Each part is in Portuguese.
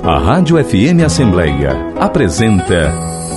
A Rádio FM Assembleia apresenta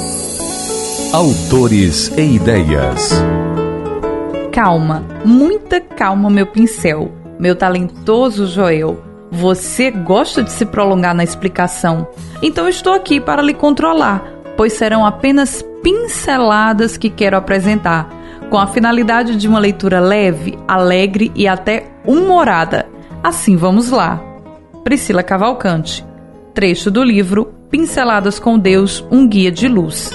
Autores e Ideias. Calma, muita calma, meu pincel, meu talentoso Joel. Você gosta de se prolongar na explicação, então estou aqui para lhe controlar, pois serão apenas pinceladas que quero apresentar, com a finalidade de uma leitura leve, alegre e até humorada. Assim, vamos lá. Priscila Cavalcante. Trecho do livro Pinceladas com Deus, um guia de luz.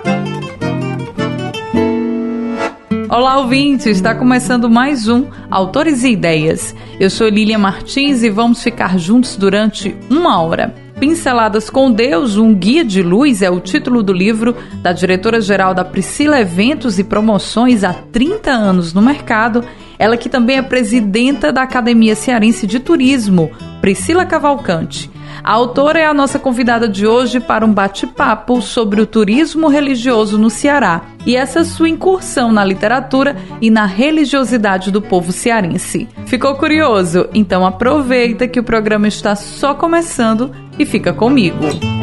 Olá, ouvintes! Está começando mais um Autores e Ideias. Eu sou Lília Martins e vamos ficar juntos durante 1 hora. Pinceladas com Deus, um guia de luz é o título do livro da diretora-geral da Priscila Eventos e Promoções há 30 anos no mercado. Ela que também é presidenta da Academia Cearense de Turismo, Priscila Cavalcante. A autora é a nossa convidada de hoje para um bate-papo sobre o turismo religioso no Ceará e essa sua incursão na literatura e na religiosidade do povo cearense. Ficou curioso? Então aproveita que o programa está só começando e fica comigo.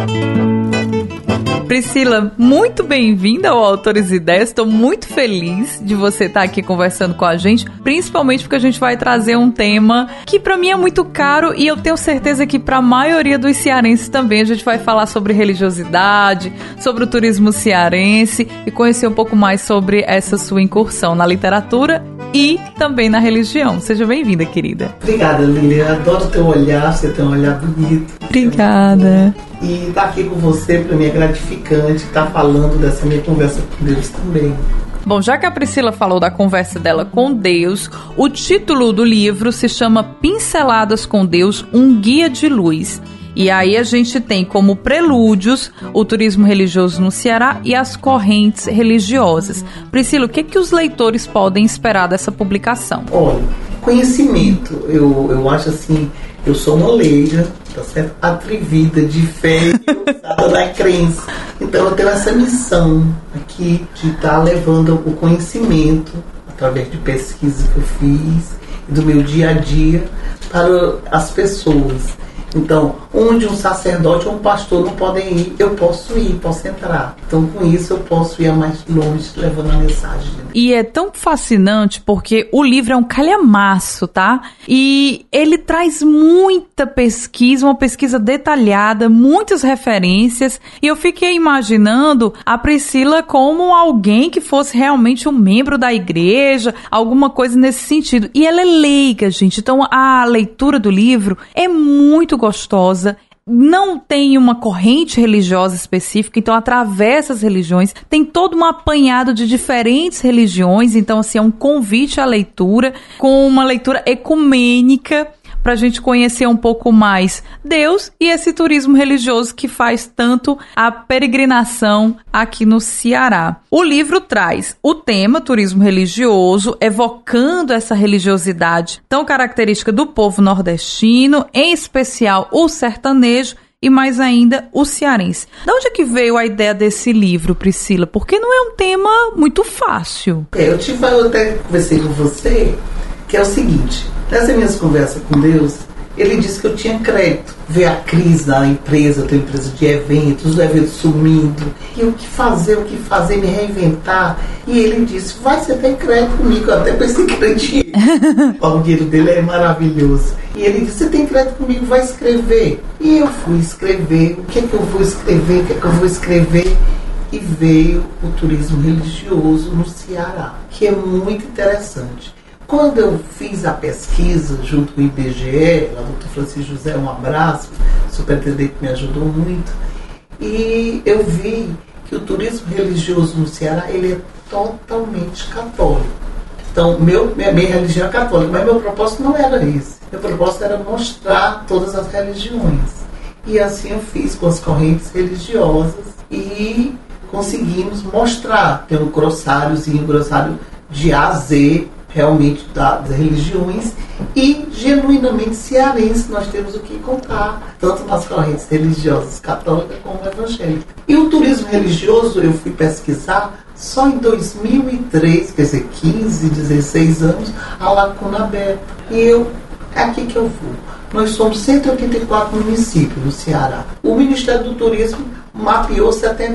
Priscila, muito bem-vinda ao Autores e Ideias. Estou muito feliz de você estar aqui conversando com a gente, principalmente porque a gente vai trazer um tema que para mim é muito caro e eu tenho certeza que para a maioria dos cearenses também. A gente vai falar sobre religiosidade, sobre o turismo cearense e conhecer um pouco mais sobre essa sua incursão na literatura e também na religião. Seja bem-vinda, querida. Obrigada, Lília. Adoro teu olhar, você tem um olhar bonito. Obrigada. E estar aqui com você, para mim, é gratificante estar falando dessa minha conversa com Deus também. Bom, já que a Priscila falou da conversa dela com Deus, o título do livro se chama Pinceladas com Deus, um guia de luz. E aí a gente tem como prelúdios o turismo religioso no Ceará e as correntes religiosas. Priscila, o que os leitores podem esperar dessa publicação? Olha, conhecimento. Eu acho assim, eu sou uma leiga, tá certo? Atrevida, de fé e usada na crença. Então eu tenho essa missão aqui de estar levando o conhecimento, através de pesquisas que eu fiz, e do meu dia a dia, para as pessoas. Então, onde um sacerdote ou um pastor não podem ir, eu posso ir, posso entrar. Então, com isso, eu posso ir a mais longe, levando a mensagem. E é tão fascinante porque o livro é um calhamaço, tá? E ele traz muita pesquisa, uma pesquisa detalhada, muitas referências. E eu fiquei imaginando a Priscila como alguém que fosse realmente um membro da igreja, alguma coisa nesse sentido. E ela é leiga, gente. Então, a leitura do livro é muito gostosa, não tem uma corrente religiosa específica, então atravessa as religiões, tem todo um apanhado de diferentes religiões, então assim, é um convite à leitura, com uma leitura ecumênica, para a gente conhecer um pouco mais Deus e esse turismo religioso que faz tanto a peregrinação aqui no Ceará. O livro traz o tema turismo religioso, evocando essa religiosidade tão característica do povo nordestino, em especial o sertanejo, e mais ainda o cearense. De onde é que veio a ideia desse livro, Priscila? Porque não é um tema muito fácil. Eu até conversei com você, que é o seguinte, nessas minhas conversas com Deus, ele disse que eu tinha crédito. Ver a crise da empresa, eu tenho empresa de eventos, os eventos sumindo, e o que fazer, me reinventar. E ele disse, vai, você tem crédito comigo, eu até pensei que era dinheiro. O dinheiro dele é maravilhoso. E ele disse, você tem crédito comigo, vai escrever. E eu fui escrever, o que é que eu vou escrever, E veio o turismo religioso no Ceará, que é muito interessante. Quando eu fiz a pesquisa junto com o IBGE, lá do Dr. Francisco José, um abraço, superintendente que me ajudou muito, e eu vi que o turismo religioso no Ceará, ele é totalmente católico. Então, minha religião é católica, mas meu propósito não era esse. Meu propósito era mostrar todas as religiões. E assim eu fiz com as correntes religiosas e conseguimos mostrar, tendo um glossário de A a Z, realmente das religiões, e genuinamente cearense, nós temos o que contar, tanto nas correntes religiosas católicas como evangélicas. E o turismo religioso, eu fui pesquisar, só em 2003, quer dizer, 15, 16 anos, a lacuna aberta. E é aqui que eu vou. nós somos 184 municípios no Ceará. O Ministério do Turismo mapeou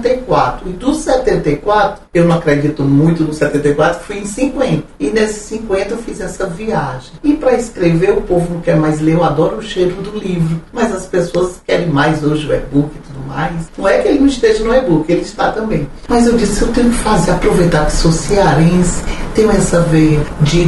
74. E dos 74, eu não acredito muito no 74, fui em 50. E nesses 50 eu fiz essa viagem. E para escrever, o povo não quer mais ler, eu adoro o cheiro do livro. Mas as pessoas querem mais hoje o e-book e tudo mais. Não é que ele não esteja no e-book, ele está também. Mas eu disse, eu tenho que fazer, aproveitar que sou cearense, tenho essa veia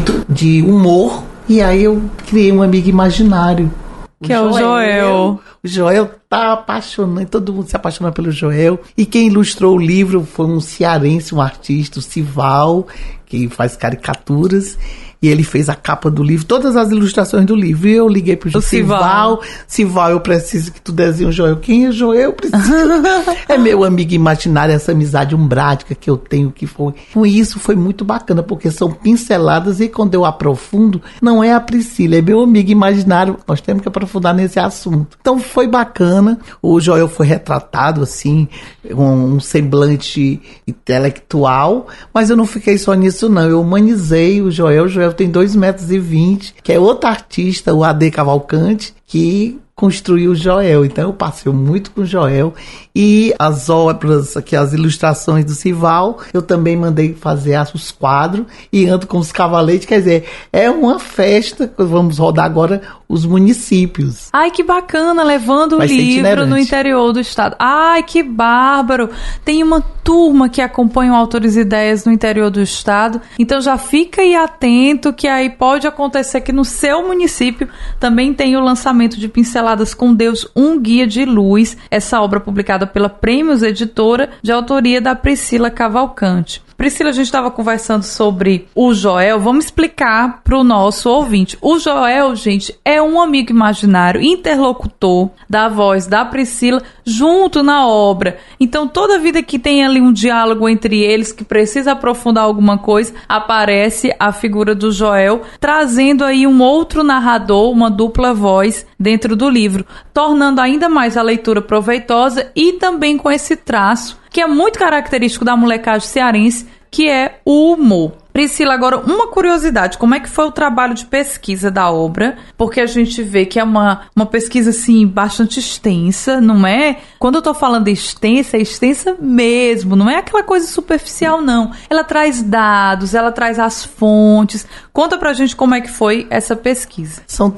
de humor. E aí eu criei um amigo imaginário. Que é o Joel. O Joel tá apaixonante, todo mundo se apaixona pelo Joel. E quem ilustrou o livro foi um cearense, um artista, o Sival, que faz caricaturas. E ele fez a capa do livro, todas as ilustrações do livro. E eu liguei pro Sival. Sival, eu preciso que tu desenhe o Joel. Quem é Joel? Eu preciso. É meu amigo imaginário, essa amizade umbrática que eu tenho, que foi. Com isso foi muito bacana, porque são pinceladas e quando eu aprofundo, não é a Priscila, é meu amigo imaginário. Nós temos que aprofundar nesse assunto. Então foi bacana. O Joel foi retratado, assim, um semblante intelectual, mas eu não fiquei só nisso, não. Eu humanizei o Joel. O Joel tem 2,20 metros, que é outro artista, o A.D. Cavalcante, que construiu o Joel. Então eu passei muito com o Joel. E as obras, aqui, as ilustrações do Sival, eu também mandei fazer os quadros e ando com os cavaletes. Quer dizer, é uma festa. Vamos rodar agora os municípios. Ai, que bacana, levando o livro no interior do estado. Ai, que bárbaro. Tem uma turma que acompanha o Autores e Ideias no interior do estado. Então já fica aí atento que aí pode acontecer que no seu município também tem o lançamento de Pinceladas com Deus, um guia de luz. Essa obra publicada pela Prêmios Editora, de autoria da Priscila Cavalcante. Priscila, a gente estava conversando sobre o Joel. Vamos explicar para o nosso ouvinte. O Joel, gente, é um amigo imaginário, interlocutor da voz da Priscila junto na obra. Então, toda vida que tem ali um diálogo entre eles, que precisa aprofundar alguma coisa, aparece a figura do Joel, trazendo aí um outro narrador, uma dupla voz dentro do livro, tornando ainda mais a leitura proveitosa e também com esse traço que é muito característico da molecagem cearense, que é o humor. Priscila, agora uma curiosidade, como é que foi o trabalho de pesquisa da obra? Porque a gente vê que é uma pesquisa, assim, bastante extensa, não é? Quando eu tô falando extensa, é extensa mesmo, não é aquela coisa superficial, não. Ela traz dados, ela traz as fontes. Conta pra gente como é que foi essa pesquisa. São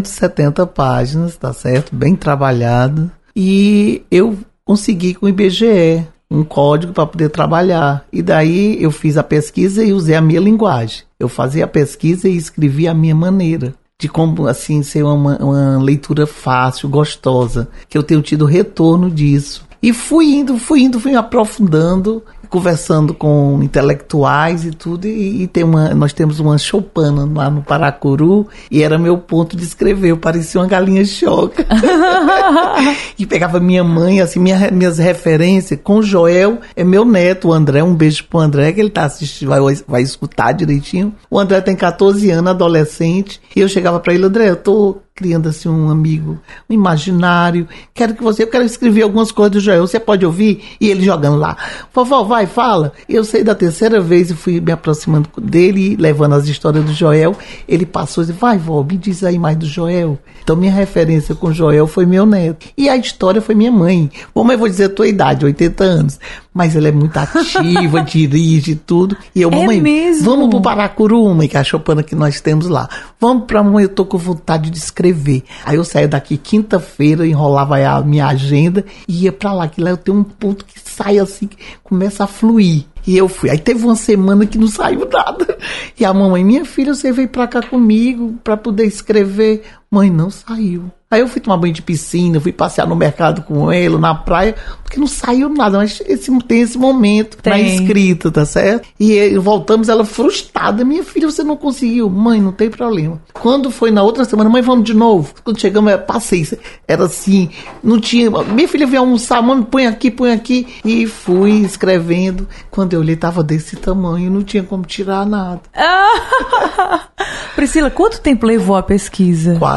370 páginas, tá certo? Bem trabalhado. E eu consegui com o IBGE um código para poder trabalhar. E daí eu fiz a pesquisa e usei a minha linguagem. Eu fazia a pesquisa e escrevia a minha maneira. De como, assim, ser uma leitura fácil, gostosa. Que eu tenho tido retorno disso. E fui me aprofundando, conversando com intelectuais e tudo, e nós temos uma choupana lá no Paracuru, e era meu ponto de escrever, eu parecia uma galinha choca. E pegava minha mãe, assim, minhas referências, com o Joel, é meu neto, o André, um beijo pro André, que ele tá assistindo, vai escutar direitinho. O André tem 14 anos, adolescente, e eu chegava pra ele, André, eu tô criando assim um amigo, um imaginário, eu quero escrever algumas coisas do Joel, você pode ouvir? E ele jogando lá, vovó, vai, fala. Eu sei da terceira vez e fui me aproximando dele, levando as histórias do Joel, ele passou e disse, vai, vó, me diz aí mais do Joel. Então minha referência com o Joel foi meu neto, e a história foi minha mãe. Bom, eu vou dizer a tua idade, 80 anos, mas ela é muito ativa, dirige tudo, e eu, mamãe, mesmo? Vamos pro Paracuru, mãe, que é a choupana que nós temos lá, vamos pra mamãe, eu tô com vontade de escrever. Aí eu saía daqui quinta-feira, enrolava a minha agenda e ia pra lá, que lá eu tenho um ponto que sai assim, que começa a fluir. E eu fui. Aí teve uma semana que não saiu nada. E a mamãe, minha filha, você veio pra cá comigo pra poder escrever. Mãe, não saiu. Aí eu fui tomar banho de piscina, fui passear no mercado com ele, na praia, porque não saiu nada. Mas tem esse momento na escrita, tá certo? E voltamos, ela frustrada. Minha filha, você não conseguiu. Mãe, não tem problema. Quando foi na outra semana, mãe, vamos de novo. Quando chegamos, eu passei. Era assim, não tinha... Minha filha veio almoçar, mãe, põe aqui. E fui escrevendo. Quando eu olhei, tava desse tamanho, não tinha como tirar nada. Priscila, quanto tempo levou a pesquisa? Quase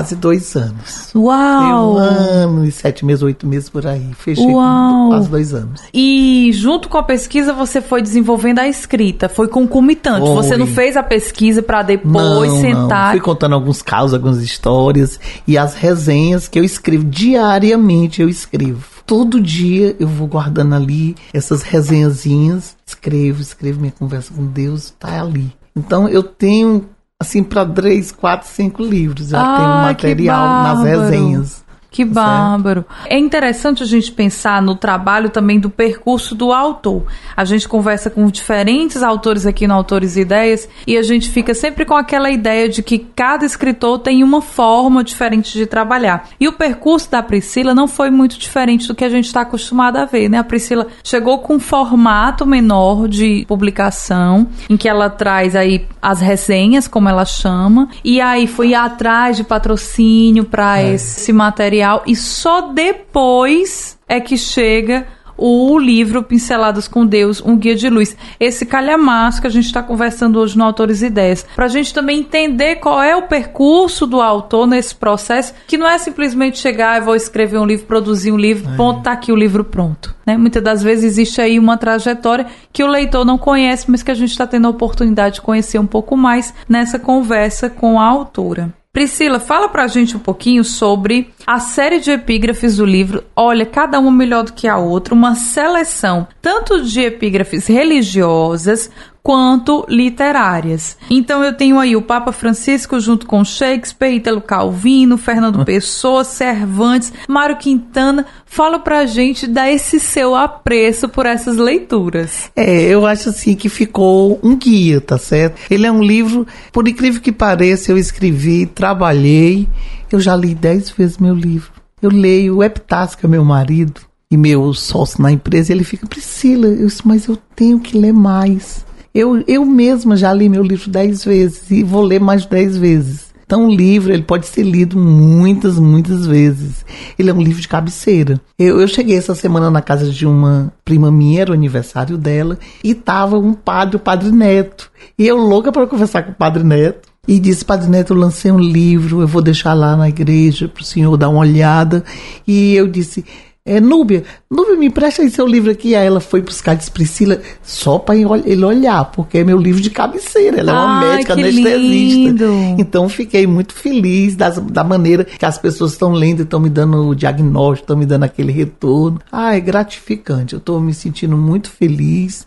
quase 2 anos. Uau! 1 ano e 7 meses, 8 meses por aí. Fechei Uau. com quase 2 anos. E junto com a pesquisa você foi desenvolvendo a escrita, foi concomitante. Foi. Você não fez a pesquisa para depois sentar... Não. Fui contando alguns casos, algumas histórias e as resenhas que eu escrevo diariamente, eu escrevo. Todo dia eu vou guardando ali essas resenhazinhas, escrevo minha conversa com Deus, tá ali. Então eu tenho, assim, para 3, 4, 5 livros. Já tenho material nas resenhas. Que bárbaro. É interessante a gente pensar no trabalho também do percurso do autor. A gente conversa com diferentes autores aqui no Autores e Ideias e a gente fica sempre com aquela ideia de que cada escritor tem uma forma diferente de trabalhar. E o percurso da Priscila não foi muito diferente do que a gente está acostumado a ver, né? A Priscila chegou com um formato menor de publicação, em que ela traz aí as resenhas, como ela chama, e aí foi atrás de patrocínio para esse material. E só depois é que chega o livro Pinceladas com Deus, um guia de luz. Esse calhamaço que a gente está conversando hoje no Autores e Ideias. Para a gente também entender qual é o percurso do autor nesse processo, que não é simplesmente chegar e vou escrever um livro, produzir um livro, ponto, tá aqui o livro pronto. Né? Muitas das vezes existe aí uma trajetória que o leitor não conhece, mas que a gente está tendo a oportunidade de conhecer um pouco mais nessa conversa com a autora. Priscila, fala pra gente um pouquinho sobre a série de epígrafes do livro. Olha, cada uma melhor do que a outra, uma seleção tanto de epígrafes religiosas quanto literárias. Então eu tenho aí o Papa Francisco junto com Shakespeare, Ítalo Calvino, Fernando Pessoa, Cervantes, Mário Quintana. Fala pra gente desse seu apreço por essas leituras. Eu acho assim que ficou um guia, tá certo? Ele é um livro, por incrível que pareça, eu escrevi, trabalhei, eu já li 10 vezes meu livro. Eu leio o Epitácio, que é meu marido, e meu sócio na empresa, e ele fica, Priscila, mas eu tenho que ler mais. Eu mesma já li meu livro 10 vezes e vou ler mais 10 vezes. Então o livro ele pode ser lido muitas vezes. Ele é um livro de cabeceira. Eu cheguei essa semana na casa de uma prima minha, era o aniversário dela, e tava um padre, o Padre Neto. E eu louca para conversar com o Padre Neto. E disse, Padre Neto, eu lancei um livro, eu vou deixar lá na igreja para o senhor dar uma olhada. E eu disse... Núbia, me empresta aí seu livro aqui. Aí ela foi buscar, disse, Priscila, só para ele olhar, porque é meu livro de cabeceira. Ela é uma médica anestesista. Lindo. Então fiquei muito feliz da maneira que as pessoas estão lendo, estão me dando o diagnóstico, estão me dando aquele retorno. É gratificante. Eu estou me sentindo muito feliz.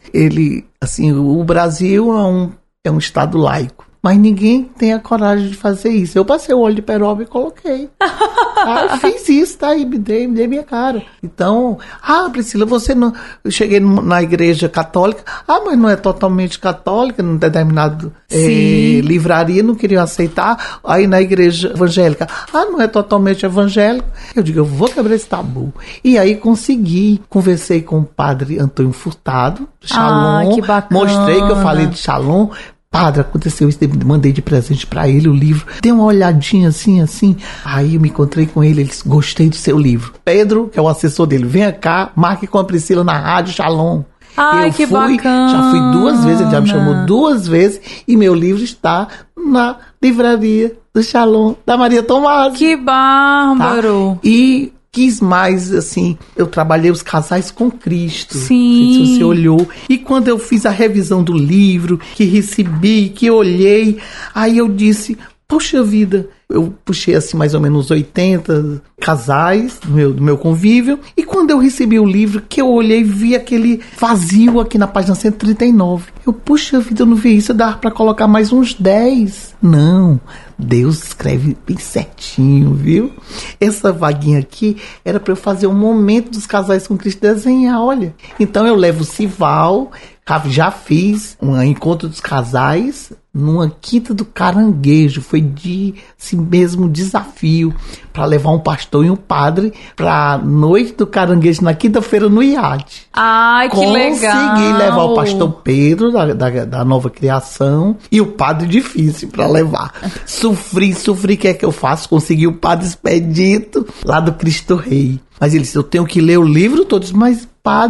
O Brasil é um estado laico. Mas ninguém tem a coragem de fazer isso. Eu passei o óleo de peroba e coloquei. Eu fiz isso, tá aí, me dei minha cara. Então, Priscila, você não... Eu cheguei na igreja católica, mas não é totalmente católica, num determinado livraria, não queriam aceitar. Aí na igreja evangélica, não é totalmente evangélico. Eu digo, eu vou quebrar esse tabu. E aí consegui, conversei com o padre Antônio Furtado, Shalom, que bacana. Mostrei que eu falei de Shalom. Padre, aconteceu isso, mandei de presente pra ele o livro. Dei uma olhadinha assim. Aí eu me encontrei com ele, ele disse, gostei do seu livro. Pedro, que é o assessor dele, venha cá, marque com a Priscila na rádio Shalom. Que bacana. Já fui 2 vezes, ele já me chamou 2 vezes e meu livro está na livraria do Shalom, da Maria Tomás. Que bárbaro. Tá? E... quis mais, assim, eu trabalhei os casais com Cristo. Sim. Não sei se você olhou. E quando eu fiz a revisão do livro, que recebi, que olhei, aí eu disse, poxa vida, eu puxei assim mais ou menos 80 casais do meu convívio, e quando eu recebi o livro, que eu olhei, vi aquele vazio aqui na página 139. Eu, puxa vida, eu não vi isso, dava para colocar mais uns 10. Não, Deus escreve bem certinho, viu? Essa vaguinha aqui era para eu fazer um momento dos casais com Cristo desenhar, olha. Então eu levo o Sival, já fiz um encontro dos casais numa quinta do Caranguejo. Foi de esse mesmo desafio para levar um pastor e um padre para noite do Caranguejo na quinta-feira no iate. Que legal! Consegui levar o pastor Pedro da Nova Criação e o padre difícil para levar. Sofri, o que é que eu faço? Consegui o padre Expedito lá do Cristo Rei. Mas ele disse, eu tenho que ler o livro todo. Mas padre,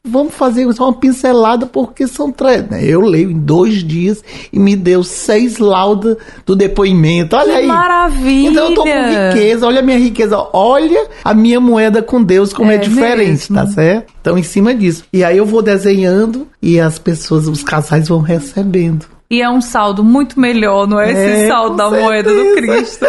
vamos fazer só uma pincelada porque são 3. Eu leio em 2 dias e me deu 6 laudas do depoimento. Olha aí. Maravilha! Então eu tô com riqueza, olha a minha riqueza, olha a minha moeda com Deus como é diferente, mesmo. Tá certo? Então em cima disso. E aí eu vou desenhando e as pessoas, os casais vão recebendo. E é um saldo muito melhor, não é? Esse saldo da moeda do Cristo.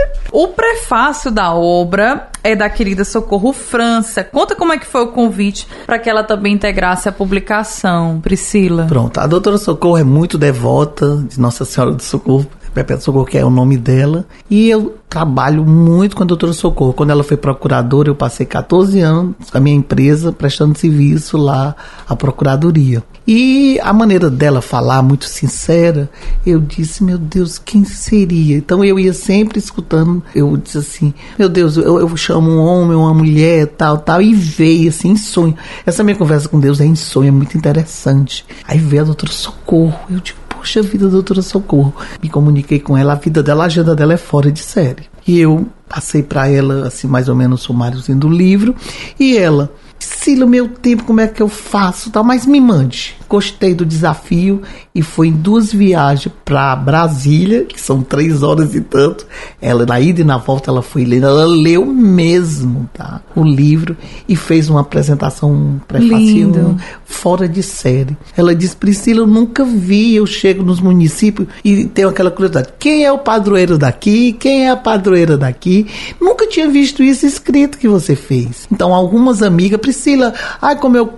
O prefácio da obra é da querida Socorro França. Conta como é que foi o convite para que ela também integrasse a publicação, Priscila. Pronto, a doutora Socorro é muito devota de Nossa Senhora do Socorro, Perpétua Socorro, que é o nome dela, e eu trabalho muito com a doutora Socorro. Quando ela foi procuradora, eu passei 14 anos com a minha empresa prestando serviço lá à procuradoria. E a maneira dela falar, muito sincera, eu disse, meu Deus, quem seria? Então eu ia sempre escutando, eu disse assim, meu Deus, eu chamo um homem, uma mulher, tal, e veio assim, em sonho. Essa minha conversa com Deus é em sonho, é muito interessante. Aí veio a doutora Socorro, eu digo, poxa vida, doutora Socorro. Me comuniquei com ela, a vida dela, a agenda dela é fora de série. E eu passei para ela, assim, mais ou menos o sumáriozinho do livro, e ela... Priscila, meu tempo, como é que eu faço? Tal, mas me mande. Gostei do desafio e foi em 2 viagens para Brasília, que são 3 horas e tanto. Ela, na ida e na volta, ela foi lendo. Ela leu mesmo, tá? O livro e fez uma apresentação, um prefácio fora de série. Ela disse, Priscila, eu nunca vi, eu chego nos municípios e tenho aquela curiosidade. Quem é o padroeiro daqui? Quem é a padroeira daqui? Nunca tinha visto isso escrito que você fez. Então, algumas amigas, Priscila, como eu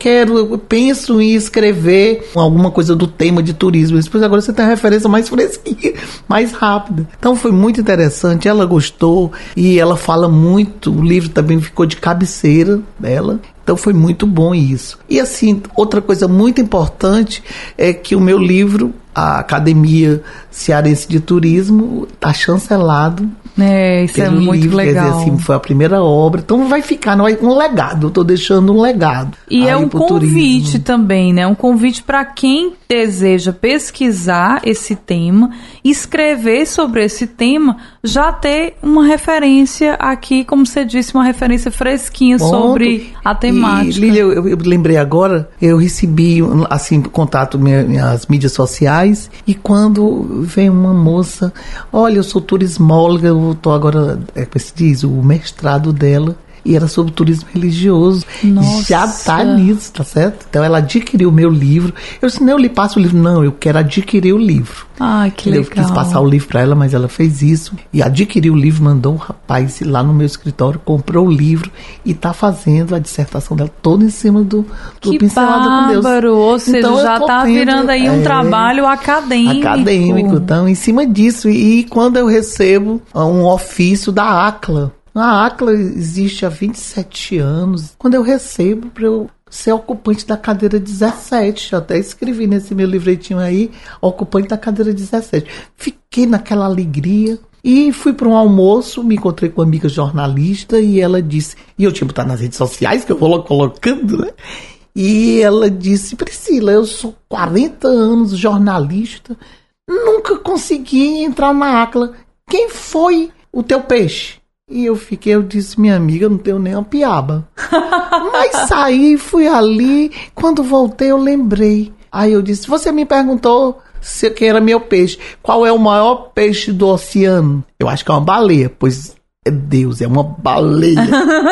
penso em escrever alguma coisa do tema de turismo. Depois agora você tem a referência mais fresquinha, mais rápida. Então foi muito interessante, ela gostou e ela fala muito, o livro também ficou de cabeceira dela. Então foi muito bom isso. E assim, outra coisa muito importante é que o meu livro, a Academia Cearense de Turismo, está chancelado. Isso é muito livro, legal. Quer dizer, assim, foi a primeira obra. Então vai ficar um legado. Eu estou deixando um legado. E é um convite também, né? Um convite para quem deseja pesquisar esse tema, escrever sobre esse tema, já ter uma referência aqui, como você disse, uma referência fresquinha sobre a temática. E, Lília, eu lembrei agora, eu recebi, assim, contato minhas mídias sociais, e quando vem uma moça, olha, eu sou turismóloga, eu estou agora, como se diz, o mestrado dela, e era sobre turismo religioso. Nossa. Já tá nisso, tá certo? Então ela adquiriu o meu livro. Eu disse, não, eu lhe passo o livro. Não, eu quero adquirir o livro. Que legal. Eu quis passar o livro para ela, mas ela fez isso. E adquiriu o livro, mandou um rapaz ir lá no meu escritório, comprou o livro e tá fazendo a dissertação dela toda em cima do Pincelada com Deus. Ou seja, então, já tá virando aí um trabalho acadêmico. Acadêmico, então, em cima disso. E quando eu recebo um ofício da ACLA, a ACLA existe há 27 anos. Quando eu recebo para eu ser ocupante da cadeira 17, eu até escrevi nesse meu livretinho aí, ocupante da cadeira 17. Fiquei naquela alegria e fui para um almoço, me encontrei com uma amiga jornalista e ela disse, e eu tinha que botar nas redes sociais, que eu vou colocando, né? E ela disse, Priscila, eu sou 40 anos jornalista, nunca consegui entrar na ACLA. Quem foi o teu peixe? E eu disse, minha amiga, eu não tenho nem uma piaba. Mas saí, fui ali, quando voltei eu lembrei. Aí eu disse, você me perguntou quem era meu peixe. Qual é o maior peixe do oceano? Eu acho que é uma baleia, pois é Deus, é uma baleia.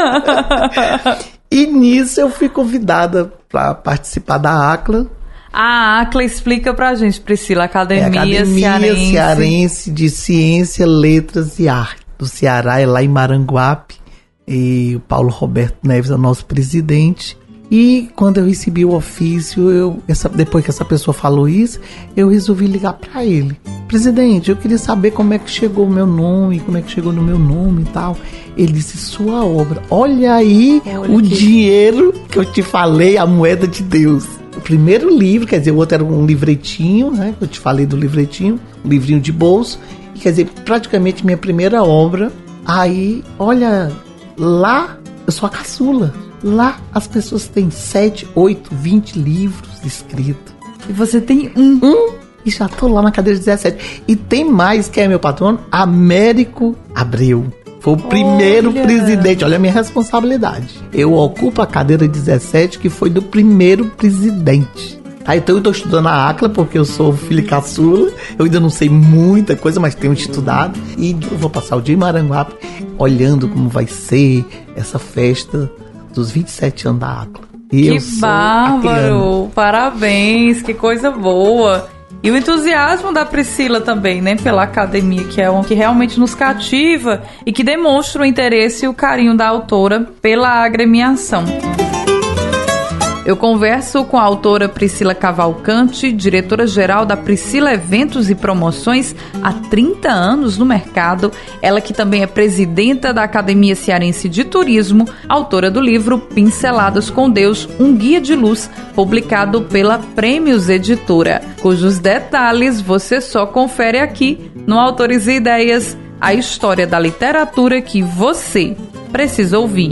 E nisso eu fui convidada para participar da ACLA. A ACLA, explica pra gente, Priscila, Academia Cearense de Ciência, Letras e Arte. Do Ceará, é lá em Maranguape, e o Paulo Roberto Neves é o nosso presidente. E quando eu recebi o ofício, depois que essa pessoa falou isso, eu resolvi ligar para ele. Presidente, eu queria saber como é que chegou o meu nome, como é que chegou no meu nome e tal. Ele disse, sua obra. Olha aí dinheiro que eu te falei, a moeda de Deus. O primeiro livro, quer dizer, o outro era um livretinho, né? Eu te falei do livretinho, um livrinho de bolso. Quer dizer, praticamente minha primeira obra. Aí, olha, lá eu sou a caçula. Lá as pessoas têm 7, 8, 20 livros escritos. E você tem um. E já tô lá na cadeira 17. E tem mais, que é meu patrono, Américo Abreu. Foi o primeiro presidente, olha a minha responsabilidade. Eu ocupo a cadeira 17, que foi do primeiro presidente. Então eu estou estudando a ACLA, porque eu sou filho caçula. Eu ainda não sei muita coisa, mas tenho estudado. E eu vou passar o dia em Maranguape olhando como vai ser essa festa dos 27 anos da ACLA. E que bárbaro! Parabéns, que coisa boa! E o entusiasmo da Priscila também, né, pela academia, que é um que realmente nos cativa e que demonstra o interesse e o carinho da autora pela agremiação. Eu converso com a autora Priscila Cavalcante, diretora-geral da Priscila Eventos e Promoções há 30 anos no mercado. Ela que também é presidenta da Academia Cearense de Turismo, autora do livro Pinceladas com Deus, um guia de luz, publicado pela Prêmios Editora, cujos detalhes você só confere aqui no Autores e Ideias, a história da literatura que você precisa ouvir.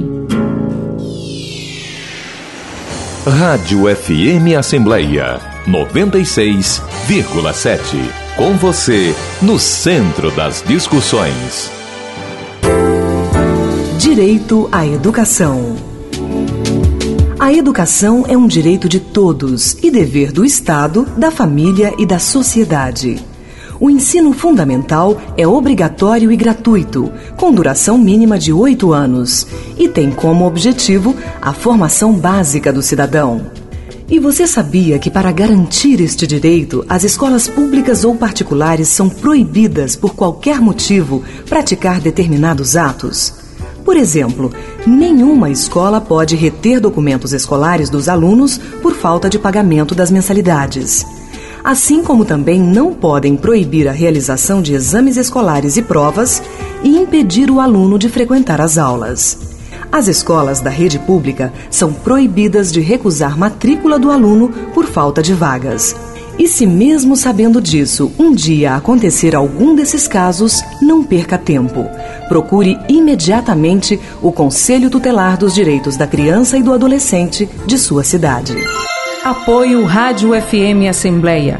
Rádio FM Assembleia 96,7. Com você, no centro das discussões. Direito à educação. A educação é um direito de todos e dever do Estado, da família e da sociedade. O ensino fundamental é obrigatório e gratuito, com duração mínima de 8 anos, e tem como objetivo a formação básica do cidadão. E você sabia que para garantir este direito, as escolas públicas ou particulares são proibidas por qualquer motivo praticar determinados atos? Por exemplo, nenhuma escola pode reter documentos escolares dos alunos por falta de pagamento das mensalidades. Assim como também não podem proibir a realização de exames escolares e provas e impedir o aluno de frequentar as aulas. As escolas da rede pública são proibidas de recusar matrícula do aluno por falta de vagas. E se mesmo sabendo disso, um dia acontecer algum desses casos, não perca tempo. Procure imediatamente o Conselho Tutelar dos Direitos da Criança e do Adolescente de sua cidade. Apoio Rádio FM Assembleia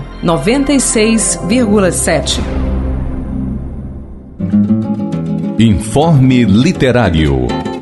96,7. Informe Literário.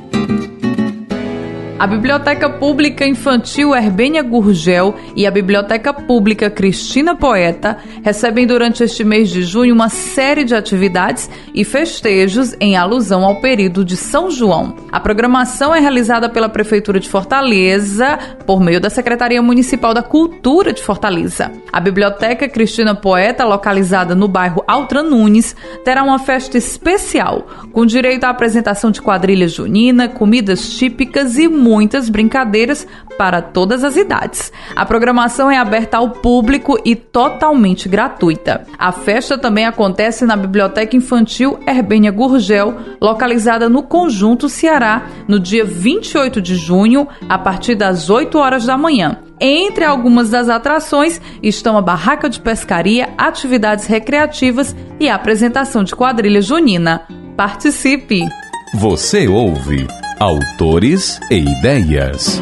A Biblioteca Pública Infantil Herbênia Gurgel e a Biblioteca Pública Cristina Poeta recebem durante este mês de junho uma série de atividades e festejos em alusão ao período de São João. A programação é realizada pela Prefeitura de Fortaleza por meio da Secretaria Municipal da Cultura de Fortaleza. A Biblioteca Cristina Poeta, localizada no bairro Altran Nunes, terá uma festa especial, com direito à apresentação de quadrilha junina, comidas típicas e muitas brincadeiras para todas as idades. A programação é aberta ao público e totalmente gratuita. A festa também acontece na Biblioteca Infantil Herbênia Gurgel, localizada no Conjunto Ceará, no dia 28 de junho, a partir das 8 horas da manhã. Entre algumas das atrações estão a barraca de pescaria, atividades recreativas e a apresentação de quadrilha junina. Participe! Você ouve Autores e Ideias.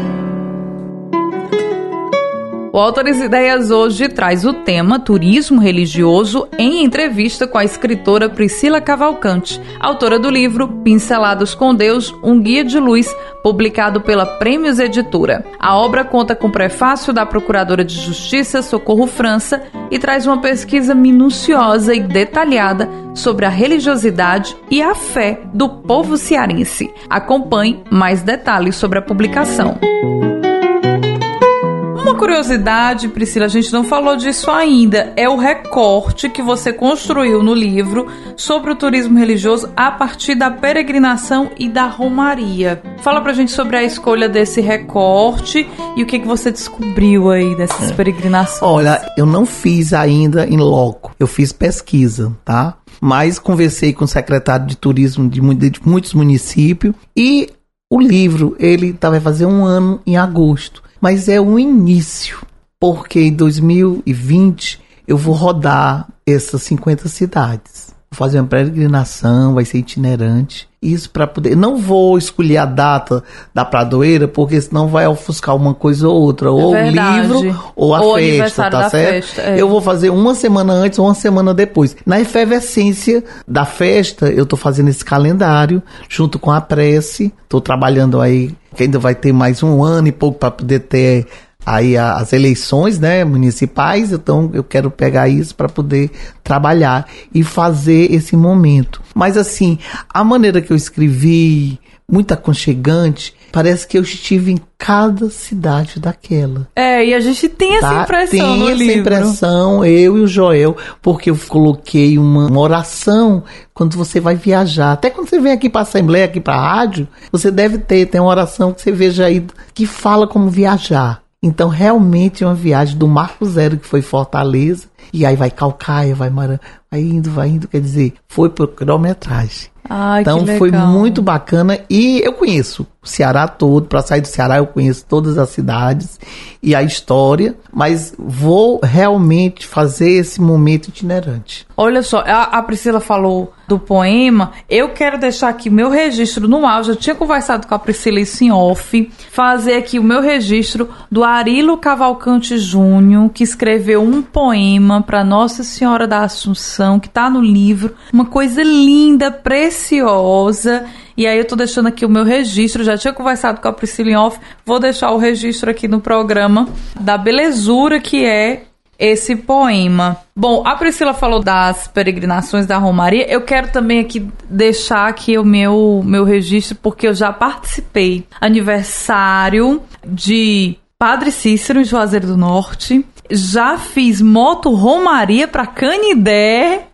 O Autores e Ideias hoje traz o tema turismo religioso em entrevista com a escritora Priscila Cavalcante, autora do livro Pinceladas com Deus, um guia de luz, publicado pela Prêmios Editora. A obra conta com prefácio da Procuradora de Justiça, Socorro França, e traz uma pesquisa minuciosa e detalhada sobre a religiosidade e a fé do povo cearense. Acompanhe mais detalhes sobre a publicação. Uma curiosidade, Priscila, a gente não falou disso ainda, é o recorte que você construiu no livro sobre o turismo religioso a partir da peregrinação e da romaria. Fala pra gente sobre a escolha desse recorte e o que você descobriu aí dessas peregrinações. Olha, eu não fiz ainda em loco, eu fiz pesquisa, tá? Mas conversei com o secretário de turismo de muitos municípios e o livro, ele vai fazer 1 ano em agosto. Mas é o início, porque em 2020 eu vou rodar essas 50 cidades. Vou fazer uma peregrinação, vai ser itinerante. isso para poder... Não vou escolher a data da Pradoeira, porque senão vai ofuscar uma coisa ou outra. Ou o livro, ou a festa, tá certo? Festa, Eu vou fazer uma semana antes ou uma semana depois. Na efervescência da festa, eu tô fazendo esse calendário, junto com a prece. Tô trabalhando aí, que ainda vai ter mais um ano e pouco para poder ter... aí as eleições, né, municipais, então eu quero pegar isso para poder trabalhar e fazer esse momento. Mas assim, a maneira que eu escrevi, muito aconchegante, parece que eu estive em cada cidade daquela. E a gente tem essa impressão no livro. Tem essa impressão, eu e o Joel, porque eu coloquei uma oração quando você vai viajar. Até quando você vem aqui para a Assembleia, aqui para a rádio, você deve tem uma oração que você veja aí, que fala como viajar. Então, realmente é uma viagem do Marco Zero, que foi Fortaleza, e aí vai Calcaia, vai Maranhão, vai indo, quer dizer, foi por quilometragem. Então, foi muito bacana, e eu conheço o Ceará todo. Para sair do Ceará, eu conheço todas as cidades e a história, mas vou realmente fazer esse momento itinerante. Olha só, a Priscila falou do poema, eu quero deixar aqui meu registro no áudio. Eu tinha conversado com a Priscila isso em off, fazer aqui o meu registro do Arilo Cavalcante Júnior, que escreveu um poema para Nossa Senhora da Assunção, que está no livro, uma coisa linda, preciosa. E aí eu tô deixando aqui o meu registro, já tinha conversado com a Priscila em off, vou deixar o registro aqui no programa da belezura que é esse poema. Bom, a Priscila falou das peregrinações da Romaria, eu quero também aqui deixar aqui o meu registro, porque eu já participei. Aniversário de Padre Cícero em Juazeiro do Norte, já fiz moto Romaria para Canidé,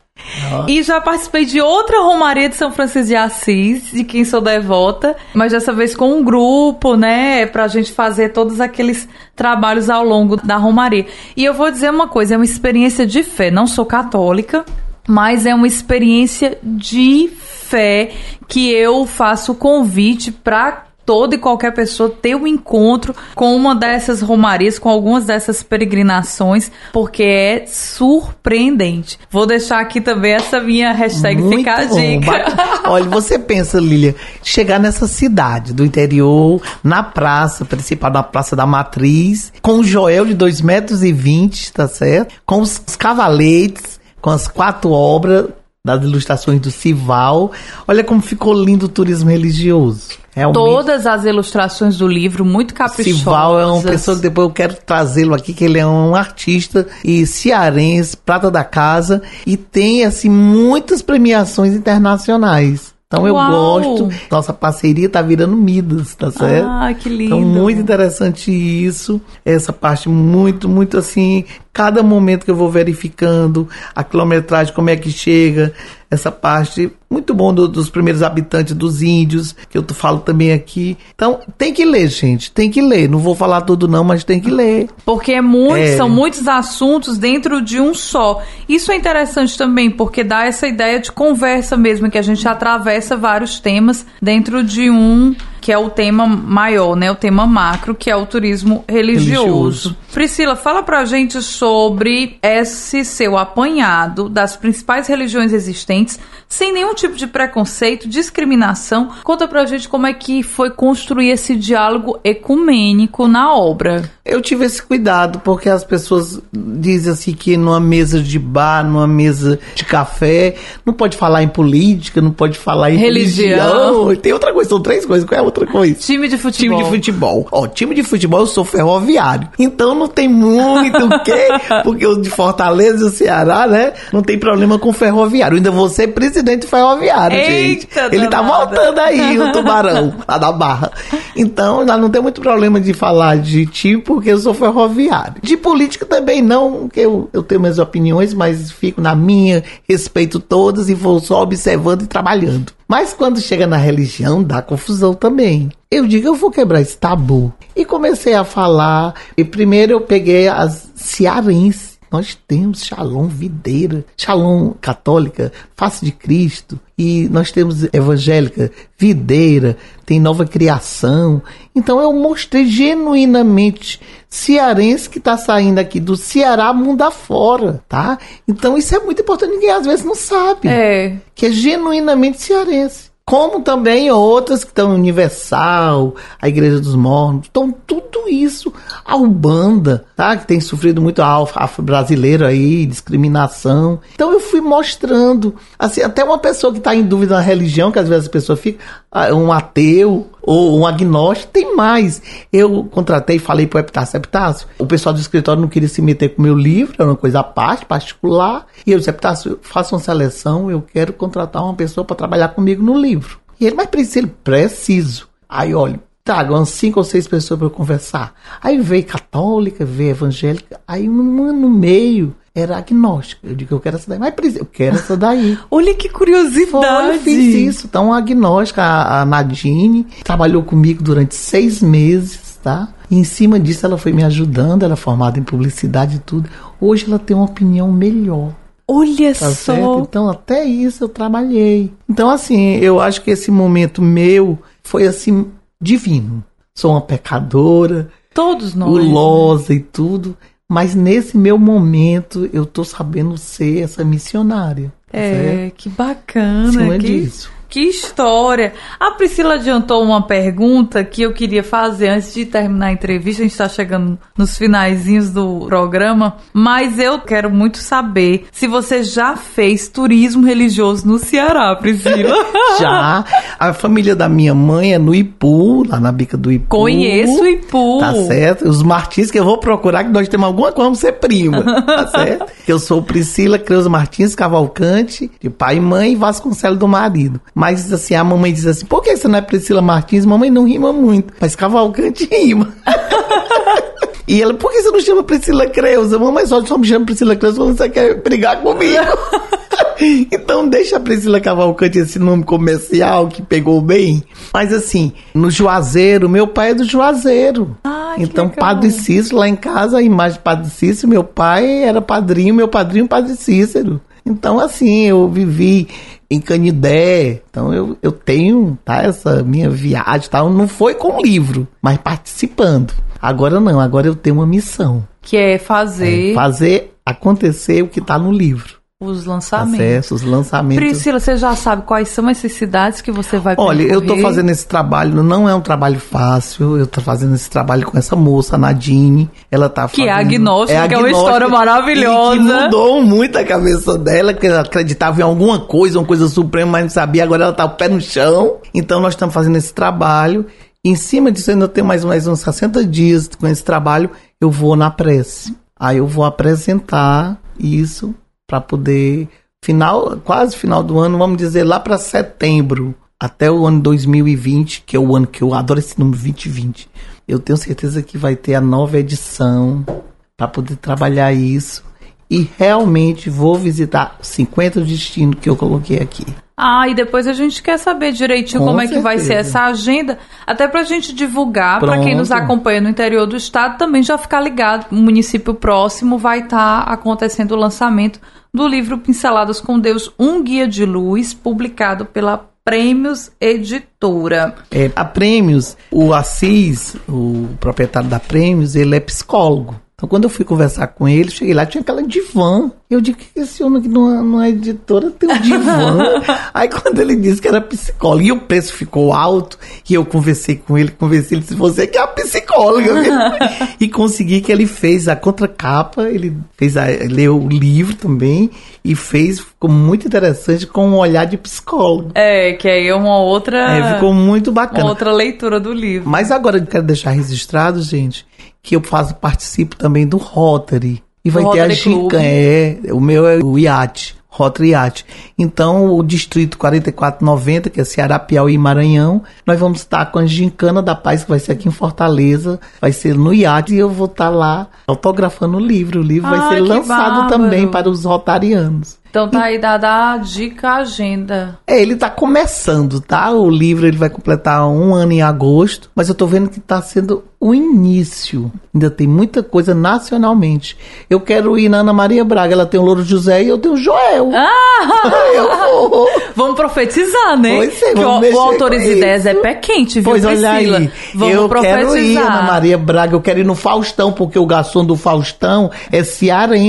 e já participei de outra Romaria de São Francisco de Assis, de quem sou devota, mas dessa vez com um grupo, né, pra gente fazer todos aqueles trabalhos ao longo da Romaria. E eu vou dizer uma coisa, é uma experiência de fé, não sou católica, mas é uma experiência de fé que eu faço o convite para toda e qualquer pessoa ter um encontro com uma dessas romarias, com algumas dessas peregrinações, porque é surpreendente. Vou deixar aqui também essa minha hashtag muito ficar a dica. Olha, você pensa, Lília, chegar nessa cidade do interior, na praça principal, na Praça da Matriz, com o Joel de 2,20 metros, tá certo? Com os cavaletes, com as 4 obras das ilustrações do Sival. Olha como ficou lindo o turismo religioso. Realmente. Todas as ilustrações do livro, muito caprichosas. Sival é uma pessoa que depois eu quero trazê-lo aqui, que ele é um artista e cearense, prata da casa, e tem, assim, muitas premiações internacionais. Então eu gosto, nossa parceria tá virando Midas, tá certo? Ah, que lindo. Então muito interessante isso, essa parte muito, muito assim, cada momento que eu vou verificando, a quilometragem, como é que chega, essa parte muito bom dos primeiros habitantes, dos índios, que eu falo também aqui. Então tem que ler, gente, tem que ler, não vou falar tudo não, mas tem que ler. Porque são muitos assuntos dentro de um só. Isso é interessante também, porque dá essa ideia de conversa mesmo, que a gente atravessa vários temas dentro de um, que é o tema maior, né? O tema macro, que é o turismo religioso. Priscila, fala pra gente sobre esse seu apanhado das principais religiões existentes, sem nenhum tipo de preconceito, discriminação. Conta pra gente como é que foi construir esse diálogo ecumênico na obra. Eu tive esse cuidado, porque as pessoas dizem assim que numa mesa de bar, numa mesa de café, não pode falar em política, não pode falar em religião. Tem outra coisa, são 3 coisas. Qual é a outra coisa? Time de futebol. Time de futebol. Time de futebol eu sou ferroviário. Então não tem muito o quê? Porque o de Fortaleza e o Ceará, né? Não tem problema com ferroviário. Eu ainda vou ser presidente ferroviário, gente. Ele tá voltando aí, o Tubarão, lá da Barra. Então, já não tem muito problema de falar de time, porque eu sou ferroviário. De política também não, porque eu tenho minhas opiniões, mas fico na minha, respeito todas e vou só observando e trabalhando. Mas quando chega na religião, dá confusão também. Eu digo, eu vou quebrar esse tabu. E comecei a falar, e primeiro eu peguei as cearenses. Nós temos Shalom Videira, Shalom Católica, Face de Cristo, e nós temos Evangélica Videira, tem Nova Criação. Então eu mostrei genuinamente cearense que está saindo aqui do Ceará mundo afora, tá? Então isso é muito importante, ninguém às vezes não sabe. Que é genuinamente cearense. como também outras que estão Universal, a Igreja dos Mormons, então tudo isso, a Umbanda, tá? Que tem sofrido muito afro-brasileiro aí, discriminação. Então eu fui mostrando, assim, até uma pessoa que está em dúvida na religião, que às vezes a pessoa fica, um ateu ou um agnóstico, tem mais. Eu contratei, falei pro Epitácio, o pessoal do escritório não queria se meter com o meu livro, era uma coisa à parte, particular, e eu disse, Epitácio, faça uma seleção, eu quero contratar uma pessoa para trabalhar comigo no livro. E ele, mas preciso. Aí, olha, traga umas 5 ou 6 pessoas para eu conversar. Aí veio católica, veio evangélica, aí no meio era agnóstica. Eu digo, eu quero essa daí, mas eu quero essa daí. Olha que curiosidade. Eu fiz isso. Então, a agnóstica, a Nadine, trabalhou comigo durante 6 meses, tá? E em cima disso ela foi me ajudando, ela é formada em publicidade e tudo. Hoje ela tem uma opinião melhor. Olha tá só. Certo? Então, até isso eu trabalhei. Então, assim, eu acho que esse momento meu foi, assim, divino. Sou uma pecadora. Todos nós. Gulosa, né? E tudo. Mas nesse meu momento, eu tô sabendo ser essa missionária. Certo? Que bacana. Cima disso. Que história! A Priscila adiantou uma pergunta que eu queria fazer antes de terminar a entrevista. A gente está chegando nos finalzinhos do programa, mas eu quero muito saber se você já fez turismo religioso no Ceará, Priscila. Já. A família da minha mãe é no Ipu, lá na Bica do Ipu. Conheço o Ipu. Tá certo? Os Martins, que eu vou procurar, que nós temos alguma coisa, vamos ser prima. Tá certo? Eu sou Priscila Creuza Martins Cavalcante, de pai e mãe, e Vasconcelos do marido. Mas, assim, a mamãe diz assim, por que você não é Priscila Martins? Mamãe não rima muito, mas Cavalcante rima. E ela, por que você não chama Priscila Creuza? Mamãe só me chama Priscila Creuza quando você quer brigar comigo. Então deixa a Priscila Cavalcante, esse nome comercial que pegou bem. Mas assim, no Juazeiro, meu pai é do Juazeiro. Então Padre Cícero, lá em casa, a imagem de Padre Cícero, meu pai era padrinho, meu padrinho Padre Cícero. Então assim, eu vivi em Canidé, então eu tenho, tá, essa minha viagem, tá, não foi com livro, mas participando. Agora não, agora eu tenho uma missão. Que é fazer acontecer o que tá no livro. Os lançamentos. Acesso, os lançamentos. Priscila, você já sabe quais são essas cidades que você vai percorrer? Olha, eu tô fazendo esse trabalho, não é um trabalho fácil, eu tô fazendo esse trabalho com essa moça, a Nadine, ela tá fazendo... Que é agnóstica, que é uma história maravilhosa. E que mudou muito a cabeça dela, que ela acreditava em alguma coisa, uma coisa suprema, mas não sabia, agora ela tá o pé no chão. Então nós estamos fazendo esse trabalho, e em cima disso ainda tem mais uns 60 dias com esse trabalho, eu vou na prece. Aí eu vou apresentar isso para poder, quase final do ano, vamos dizer, lá para setembro, até o ano 2020, que é o ano que eu adoro esse número 2020. Eu tenho certeza que vai ter a nova edição para poder trabalhar isso. E realmente vou visitar 50 destinos que eu coloquei aqui. E depois a gente quer saber direitinho como é que vai ser essa agenda, até pra gente divulgar, para quem nos acompanha no interior do estado, também já ficar ligado. O município próximo vai estar acontecendo o lançamento do livro Pinceladas com Deus, um guia de luz, publicado pela Prêmios Editora. A Prêmios, o Assis, o proprietário da Prêmios, ele é psicólogo. Então, quando eu fui conversar com ele, cheguei lá, tinha aquela divã. Eu digo, que esse homem que não é editora tem um divã? Aí, quando ele disse que era psicólogo, e o preço ficou alto, e eu conversei com ele, ele disse, você que é a psicóloga. E consegui que ele fez a contracapa, ele leu o livro também, e ficou muito interessante, com um olhar de psicólogo. Que aí é uma outra... ficou muito bacana. Uma outra leitura do livro. Mas agora eu quero deixar registrado, gente, que eu participo também do Rotary. E vai ter a gincana. O meu é o iate, Rotary Iate. Então, o distrito 4490, que é Ceará, Piauí e Maranhão, nós vamos estar com a Gincana da Paz, que vai ser aqui em Fortaleza, vai ser no iate, e eu vou estar lá autografando o livro. O livro vai ser lançado também para os rotarianos. Então tá aí dada a dica, a agenda. Ele tá começando, tá? O livro ele vai completar 1 ano em agosto, mas eu tô vendo que tá sendo o início. Ainda tem muita coisa nacionalmente. Eu quero ir na Ana Maria Braga, ela tem o Louro José e eu tenho o Joel. Eu vou. Vamos profetizar, né? Pois é, vamos o Autores e Ideias é pé quente, viu, pois Priscila? Olha aí, vamos profetizar. Quero ir Ana Maria Braga, eu quero ir no Faustão, porque o garçom do Faustão é cearense.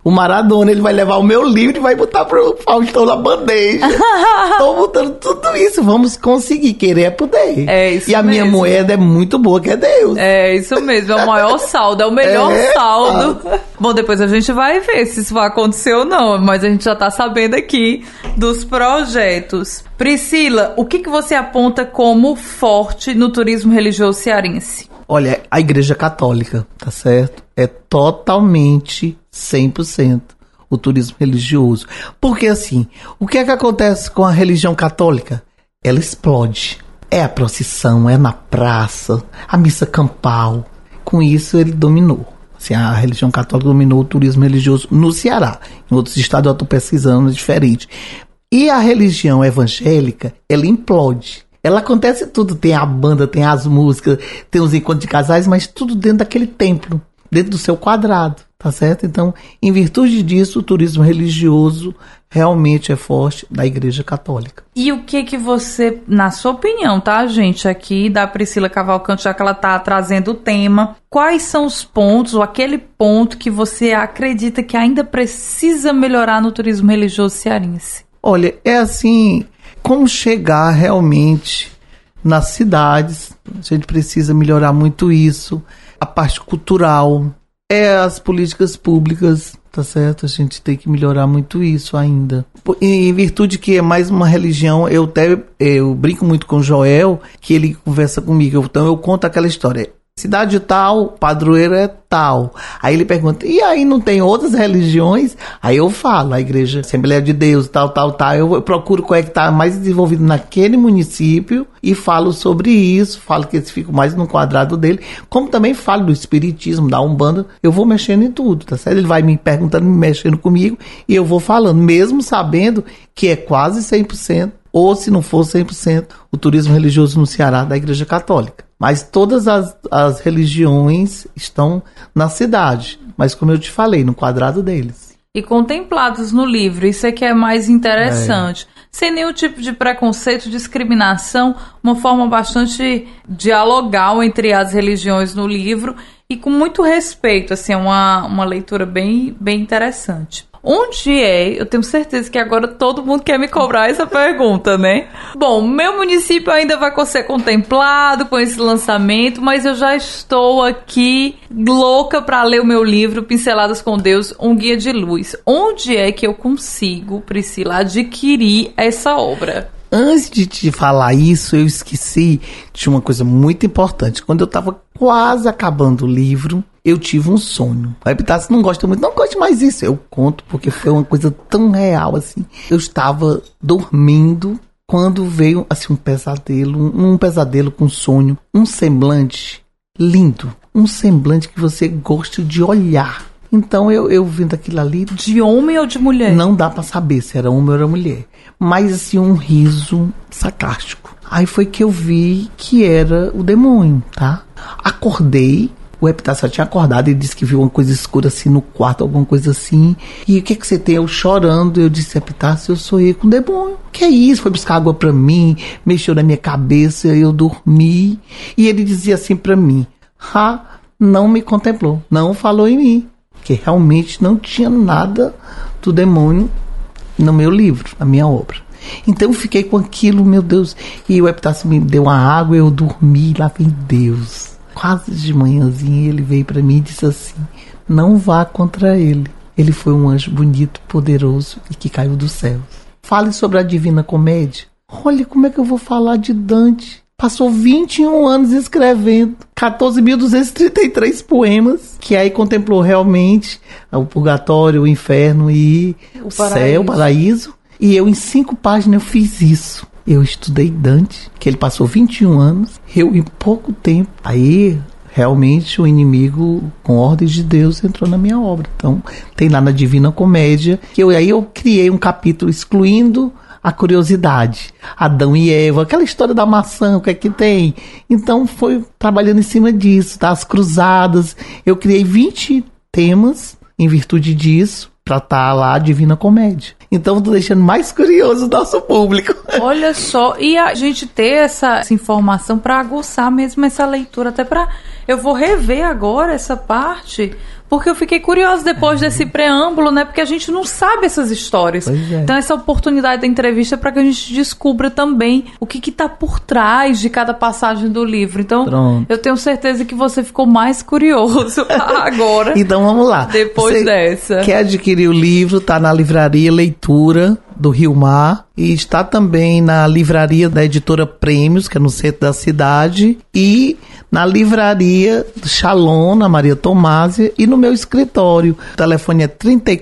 o Maradona, ele vai levar o meu livro e vai botar pro Faustão na bandeja. Tô botando tudo isso, vamos conseguir, querer é poder. É isso e a minha mesmo. moeda é muito boa, que é Deus. É isso mesmo, é o maior saldo, é o melhor saldo. Bom, depois a gente vai ver se isso vai acontecer ou não, mas a gente já tá sabendo aqui dos projetos. Priscila, o que você aponta como forte no turismo religioso cearense? Olha, a Igreja Católica, tá certo? É totalmente 100% o turismo religioso. Porque assim, o que é que acontece com a religião católica? Ela explode. É a procissão, é na praça, a missa campal. Com isso ele dominou. Assim, a religião católica dominou o turismo religioso no Ceará. Em outros estados eu estou pesquisando, é diferente. E a religião evangélica, ela implode. Ela acontece tudo, tem a banda, tem as músicas, tem os encontros de casais, mas tudo dentro daquele templo, dentro do seu quadrado, tá certo? Então, em virtude disso, o turismo religioso realmente é forte da Igreja Católica. E o que você, na sua opinião, tá, gente, aqui da Priscila Cavalcante, já que ela tá trazendo o tema, quais são os pontos, ou aquele ponto que você acredita que ainda precisa melhorar no turismo religioso cearense? Olha, é assim, como chegar realmente nas cidades, a gente precisa melhorar muito isso, a parte cultural, as políticas públicas, tá certo? A gente tem que melhorar muito isso ainda. Em virtude que é mais uma religião, eu brinco muito com o Joel, que ele conversa comigo, então eu conto aquela história. Cidade tal, padroeiro é tal. Aí ele pergunta, e aí não tem outras religiões? Aí eu falo, a igreja, Assembleia de Deus, tal. Eu procuro qual é que está mais desenvolvido naquele município e falo sobre isso, falo que eles ficam mais no quadrado dele, como também falo do espiritismo, da Umbanda, eu vou mexendo em tudo, tá certo? Ele vai me perguntando, me mexendo comigo e eu vou falando, mesmo sabendo que é quase 100%, ou se não for 100%, o turismo religioso no Ceará da Igreja Católica. Mas todas as religiões estão na cidade, mas como eu te falei, no quadrado deles. E contemplados no livro, isso é que é mais interessante. Sem nenhum tipo de preconceito, discriminação, uma forma bastante dialogal entre as religiões no livro e com muito respeito, assim, é uma leitura bem interessante. Onde eu tenho certeza que agora todo mundo quer me cobrar essa pergunta, né? Bom, meu município ainda vai ser contemplado com esse lançamento, mas eu já estou aqui louca para ler o meu livro, Pinceladas com Deus, um guia de luz. Onde é que eu consigo, Priscila, adquirir essa obra? Antes de te falar isso, eu esqueci de uma coisa muito importante. Quando eu estava quase acabando o livro, eu tive um sonho. A Epitácio não gosta muito, não gosta mais disso. Eu conto porque foi uma coisa tão real assim. Eu estava dormindo quando veio assim um pesadelo com sonho, um semblante lindo, um semblante que você gosta de olhar. Então eu vendo aquilo ali. De homem ou de mulher? Não dá pra saber se era homem ou era mulher. Mas assim, um riso sarcástico. Aí foi que eu vi que era o demônio, tá? Acordei. O Epitácio tinha acordado e disse que viu uma coisa escura assim no quarto, alguma coisa assim. E o que você tem? Eu chorando. Eu disse, Epitácio, eu sonhei com o demônio. Que é isso? Foi buscar água pra mim, mexeu na minha cabeça, eu dormi. E ele dizia assim pra mim, não me contemplou, não falou em mim. Que realmente não tinha nada do demônio no meu livro, na minha obra. Então eu fiquei com aquilo, meu Deus. E o Epitácio me deu uma água, eu dormi, lá vem Deus. Quase de manhãzinha ele veio para mim e disse assim, não vá contra ele. Ele foi um anjo bonito, poderoso e que caiu dos céus. Fale sobre a Divina Comédia. Olha como é que eu vou falar de Dante. Passou 21 anos escrevendo 14.233 poemas, que aí contemplou realmente o purgatório, o inferno e o céu, o paraíso. E eu, em 5 páginas, eu fiz isso. Eu estudei Dante, que ele passou 21 anos, eu em pouco tempo. Aí, realmente, o inimigo, com ordem de Deus, entrou na minha obra. Então, tem lá na Divina Comédia, que aí eu criei um capítulo excluindo a curiosidade, Adão e Eva, aquela história da maçã, o que é que tem? Então foi trabalhando em cima disso, tá? As cruzadas, eu criei 20 temas em virtude disso, para estar lá a Divina Comédia. Então, tô deixando mais curioso o nosso público. Olha só, e a gente ter essa informação para aguçar mesmo essa leitura, até para... Eu vou rever agora essa parte, porque eu fiquei curiosa depois desse preâmbulo, né? Porque a gente não sabe essas histórias. Então, essa oportunidade da entrevista é para que a gente descubra também o que tá por trás de cada passagem do livro. Então, eu tenho certeza que você ficou mais curioso agora. Então, vamos lá. Depois dessa. Quer adquirir o livro, tá na livraria Leitura do Rio Mar, e está também na livraria da editora Prêmios, que é no centro da cidade, e na livraria Shalom, na Maria Tomásia, e no meu escritório. O telefone é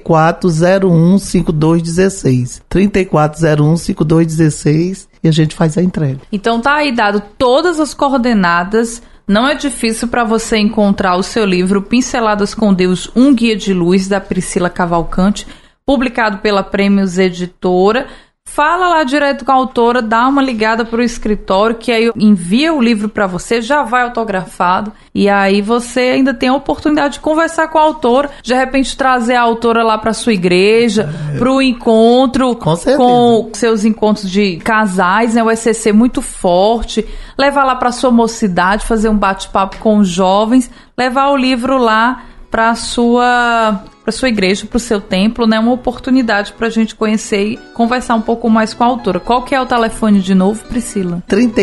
3401-5216. 3401-5216, e a gente faz a entrega. Então tá aí dado todas as coordenadas. Não é difícil para você encontrar o seu livro Pinceladas com Deus, um guia de luz, da Priscila Cavalcante, publicado pela Prêmios Editora. Fala lá direto com a autora, dá uma ligada pro escritório, que aí envia o livro para você, já vai autografado, e aí você ainda tem a oportunidade de conversar com a autora, de repente trazer a autora lá para sua igreja, pro encontro com seus encontros de casais, né? O ECC muito forte, levar lá para sua mocidade, fazer um bate-papo com os jovens, levar o livro lá para sua igreja, para o seu templo, né? Uma oportunidade para a gente conhecer e conversar um pouco mais com a autora. Qual que é o telefone de novo, Priscila?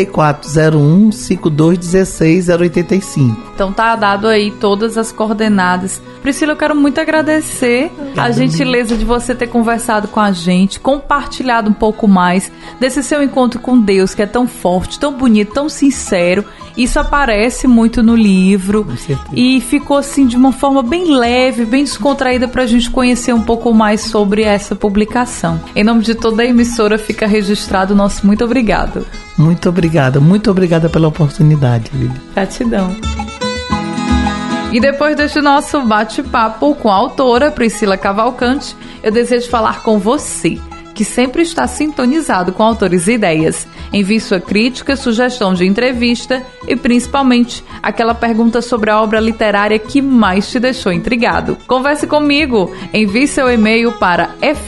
3401-5216-085. Então tá dado aí todas as coordenadas. Priscila, eu quero muito agradecer a gentileza de você ter conversado com a gente, compartilhado um pouco mais desse seu encontro com Deus, que é tão forte, tão bonito, tão sincero. Isso aparece muito no livro e ficou assim de uma forma bem leve, bem descontraída para a gente conhecer um pouco mais sobre essa publicação. Em nome de toda a emissora, fica registrado o nosso muito obrigado. Muito obrigada pela oportunidade, Lili. Gratidão. E depois deste nosso bate-papo com a autora Priscila Cavalcante, eu desejo falar com você, que sempre está sintonizado com Autores e Ideias. Envie sua crítica, sugestão de entrevista e, principalmente, aquela pergunta sobre a obra literária que mais te deixou intrigado. Converse comigo. Envie seu e-mail para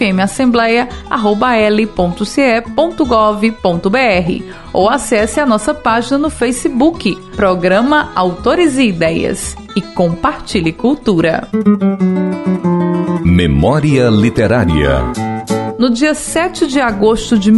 fmassembleia@l.ce.gov.br ou acesse a nossa página no Facebook, Programa Autores e Ideias, e compartilhe cultura. Memória Literária. No dia 7 de agosto de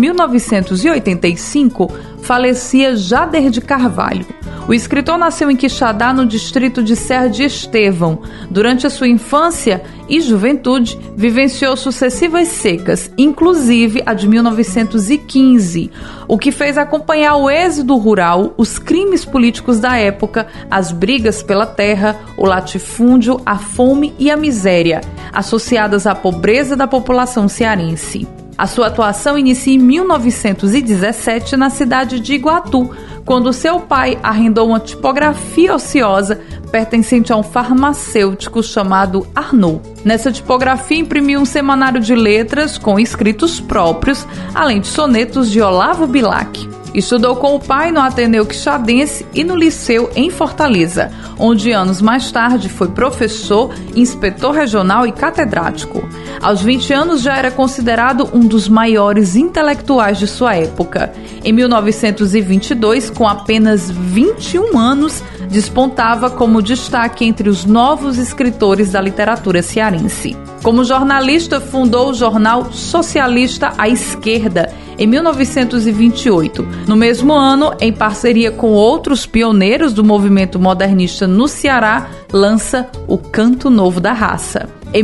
1985, falecia Jader de Carvalho. O escritor nasceu em Quixadá, no distrito de Serra de Estevão. Durante a sua infância e juventude, vivenciou sucessivas secas, inclusive a de 1915, o que fez acompanhar o êxodo rural, os crimes políticos da época, as brigas pela terra, o latifúndio, a fome e a miséria, associadas à pobreza da população cearense. A sua atuação inicia em 1917 na cidade de Iguatu, quando seu pai arrendou uma tipografia ociosa pertencente a um farmacêutico chamado Arnaud. Nessa tipografia imprimiu um semanário de letras com escritos próprios, além de sonetos de Olavo Bilac. Estudou com o pai no Ateneu Quixadense e no Liceu em Fortaleza, onde anos mais tarde foi professor, inspetor regional e catedrático. Aos 20 anos já era considerado um dos maiores intelectuais de sua época. Em 1922, com apenas 21 anos, despontava como destaque entre os novos escritores da literatura cearense. Como jornalista, fundou o jornal Socialista à Esquerda, em 1928. No mesmo ano, em parceria com outros pioneiros do movimento modernista no Ceará, lança O Canto Novo da Raça. Em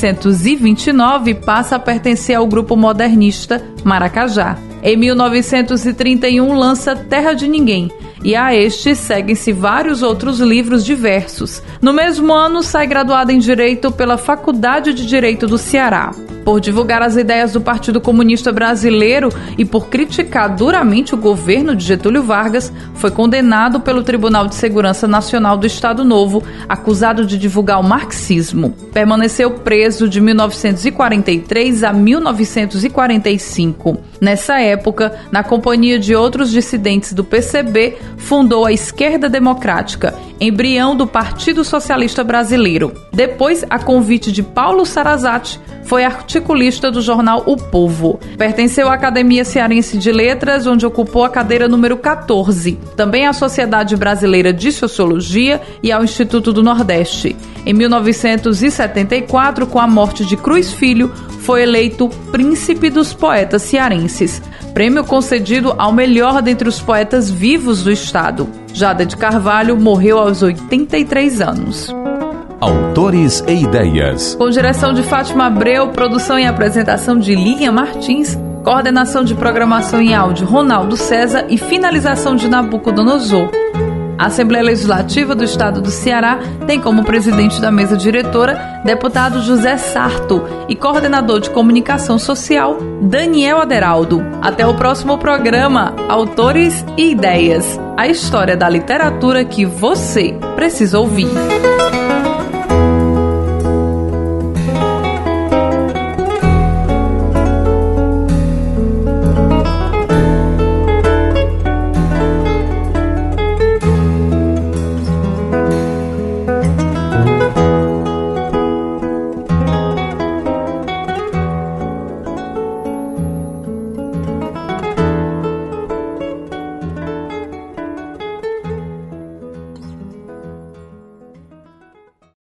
1929, passa a pertencer ao grupo modernista Maracajá. Em 1931, lança Terra de Ninguém, e a este seguem-se vários outros livros diversos. No mesmo ano, sai graduado em Direito pela Faculdade de Direito do Ceará. Por divulgar as ideias do Partido Comunista Brasileiro e por criticar duramente o governo de Getúlio Vargas, foi condenado pelo Tribunal de Segurança Nacional do Estado Novo, acusado de divulgar o marxismo. Permaneceu preso de 1943 a 1945. Nessa época, na companhia de outros dissidentes do PCB, fundou a Esquerda Democrática embrião do Partido Socialista Brasileiro. Depois, a convite de Paulo Sarazate, foi articulista do jornal O Povo. Pertenceu à Academia Cearense de Letras, onde ocupou a cadeira número 14. Também à Sociedade Brasileira de Sociologia e ao Instituto do Nordeste. Em 1974, com a morte de Cruz Filho, foi eleito Príncipe dos Poetas Cearenses, prêmio concedido ao melhor dentre os poetas vivos do estado. Jada de Carvalho morreu aos 83 anos. Autores e Ideias. Com direção de Fátima Abreu, produção e apresentação de Lilian Martins, coordenação de programação em áudio Ronaldo César e finalização de Nabucodonosor. A Assembleia Legislativa do Estado do Ceará tem como presidente da mesa diretora deputado José Sarto e coordenador de comunicação social Daniel Aderaldo. Até o próximo programa Autores e Ideias, a história da literatura que você precisa ouvir.